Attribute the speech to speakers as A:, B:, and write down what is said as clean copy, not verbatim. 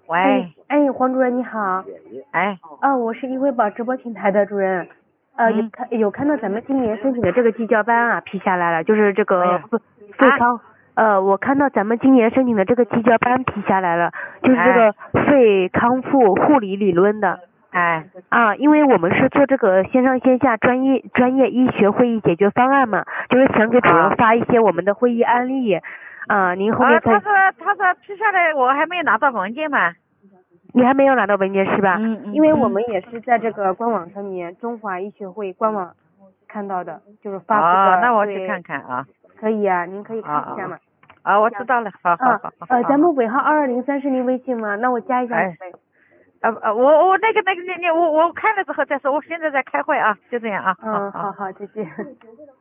A: 喂，
B: 黄主任你好。
A: 哎，
B: 我是一维宝直播平台的主任。有看到咱们今年申请的这个技教班啊批下来了，就是这个肺康。我看到咱们今年申请的这个技教班批下来了，就是这个肺康复护理理论的。因为我们是做这个线上线下专业医学会议解决方案嘛，就是想给主任发一些我们的会议案例。您后面
A: 他说批下来，我还没有拿到文件嘛。
B: 你还没有拿到文件是吧？因为我
A: 们
B: 也是在这个官网上面，中华医学会官网看到的，就是发布的。
A: 那我去看看啊。
B: 可以啊，您可以看一下嘛。
A: 我知道了，好。
B: 咱们尾号2203是您微信吗？那我加一下你呗。
A: 我那个我看了之后再说，我现在在开会啊，就这样啊。
B: 好，再见。